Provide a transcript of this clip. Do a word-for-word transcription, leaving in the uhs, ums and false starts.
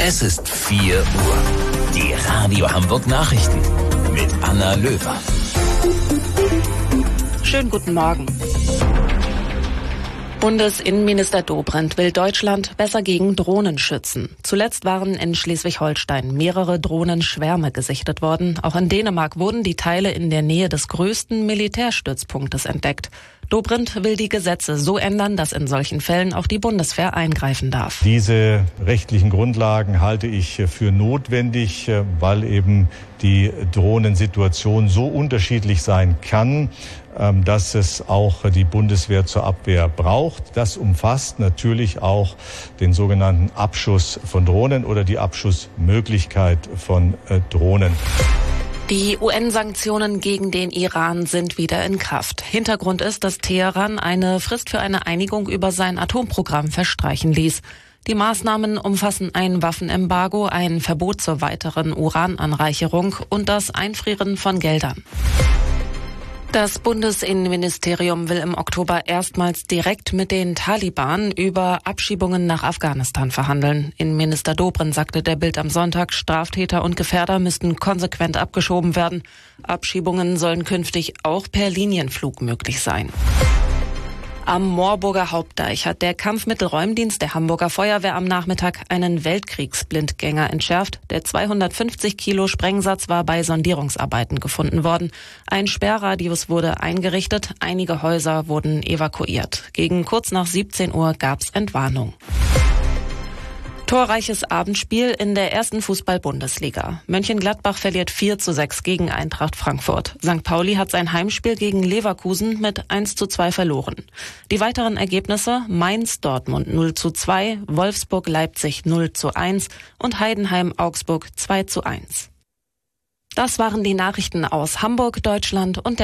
Es ist vier Uhr. Die Radio Hamburg Nachrichten mit Anna Löwer. Schönen guten Morgen. Bundesinnenminister Dobrindt will Deutschland besser gegen Drohnen schützen. Zuletzt waren in Schleswig-Holstein mehrere Drohnenschwärme gesichtet worden. Auch in Dänemark wurden die Teile in der Nähe des größten Militärstützpunktes entdeckt. Dobrindt will die Gesetze so ändern, dass in solchen Fällen auch die Bundeswehr eingreifen darf. Diese rechtlichen Grundlagen halte ich für notwendig, weil eben die Drohnensituation so unterschiedlich sein kann, dass es auch die Bundeswehr zur Abwehr braucht. Das umfasst natürlich auch den sogenannten Abschuss von Drohnen oder die Abschussmöglichkeit von Drohnen. Die U N-Sanktionen gegen den Iran sind wieder in Kraft. Hintergrund ist, dass Teheran eine Frist für eine Einigung über sein Atomprogramm verstreichen ließ. Die Maßnahmen umfassen ein Waffenembargo, ein Verbot zur weiteren Urananreicherung und das Einfrieren von Geldern. Das Bundesinnenministerium will im Oktober erstmals direkt mit den Taliban über Abschiebungen nach Afghanistan verhandeln. Innenminister Dobrindt sagte der Bild am Sonntag, Straftäter und Gefährder müssten konsequent abgeschoben werden. Abschiebungen sollen künftig auch per Linienflug möglich sein. Am Moorburger Hauptdeich hat der Kampfmittelräumdienst der Hamburger Feuerwehr am Nachmittag einen Weltkriegsblindgänger entschärft. Der zweihundertfünfzig Kilo Sprengsatz war bei Sondierungsarbeiten gefunden worden. Ein Sperrradius wurde eingerichtet, einige Häuser wurden evakuiert. Gegen kurz nach siebzehn Uhr gab's Entwarnung. Torreiches Abendspiel in der ersten Fußball-Bundesliga. Mönchengladbach verliert vier zu sechs gegen Eintracht Frankfurt. Sankt Pauli hat sein Heimspiel gegen Leverkusen mit eins zu zwei verloren. Die weiteren Ergebnisse: Mainz-Dortmund null zu zwei, Wolfsburg-Leipzig null zu eins und Heidenheim-Augsburg zwei zu eins. Das waren die Nachrichten aus Hamburg, Deutschland und der